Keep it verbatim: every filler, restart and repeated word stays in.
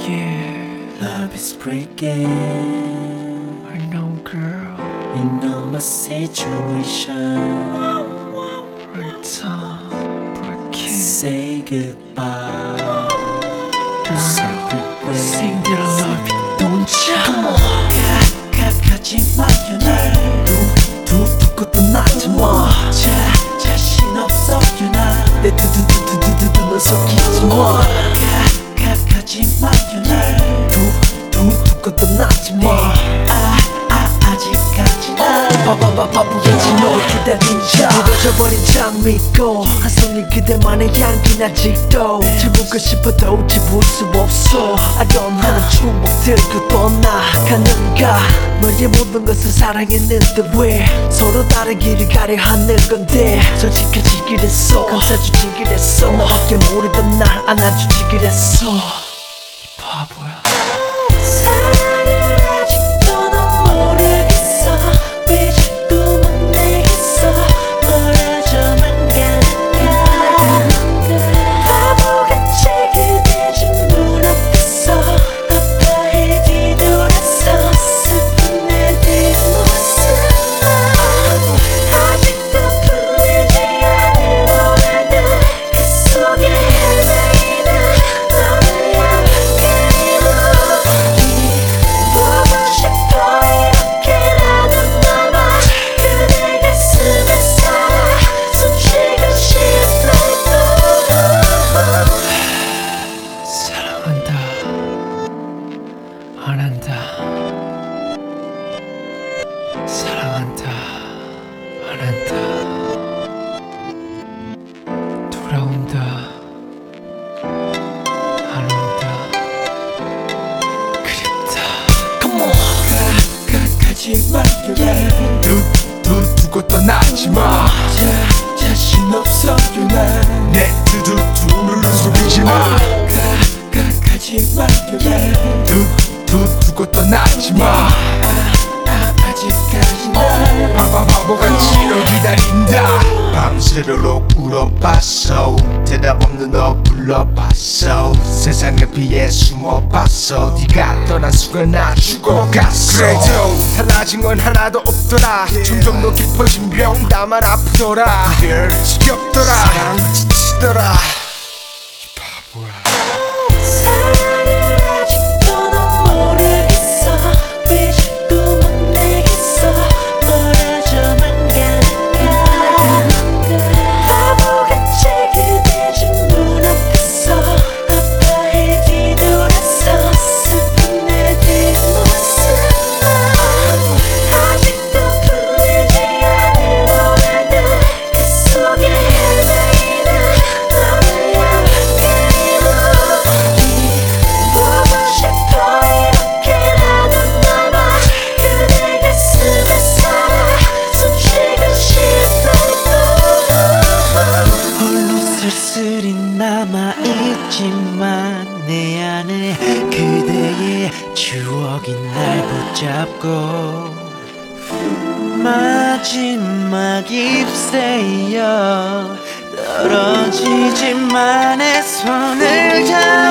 Yeah, love is breaking. I know, girl. You know my situation. Right time, but I can't. Say goodbye. Girl, Separate ways. sing that I love you, don't ya? Come on, 가, 가지 마요 날. 두, 두고 떠나지 마. 자, 자신 없어요 나. 내 두두두두두두 너 속이지 마. 가, 가, 가지 마요 날. 두, 두, 두고 떠나지 마. 아, 아, 아직까지 나. 바바바 바보같이 널 기다리자. 무뎌져버린 장미꽃 한 손이 그대만의 향기 아직도 지우고 싶어도 지울 수 없어. 아련한 추억들 그 떠나가는가. 너의 모든 것을 사랑했는데 왜 서로 다른 길을 가려 하는 건데. 솔직해지 그랬어, 감싸주지 그랬어, 너밖에 모르던 날 안아주지 그랬어. 이 바보야. 안 한다. 사랑한다. 안 한다. 돌아온다. 안 온다. 그립다. Come on. 가, 가, 가지 마요. 두, 두, 두고 떠나지 마. 자, 자신 없어요 나. 내 두두 두를 속이지 마. 가, 가, 가지 마요. 두, 두, 두고 떠나지 마. 아, 아, 아직까지 나. 바바 바보같이 널 기다린다. 밤새도록 울어봤어. 대답 없는 너 불러봤어. 세상에 비해 숨어봤어. 네가 떠난 순간 나 죽어갔어. 그래도 달라진 건 하나도 없더라. 점점 더 깊어진 병 나만 아프더라. 늘 지겹더라. 사랑 지치더라. 이 바보야. 쓸쓸히 남아있지만 내 안에 그대의 추억이 날 붙잡고 마지막 잎새여 떨어지지만 내 손을 잡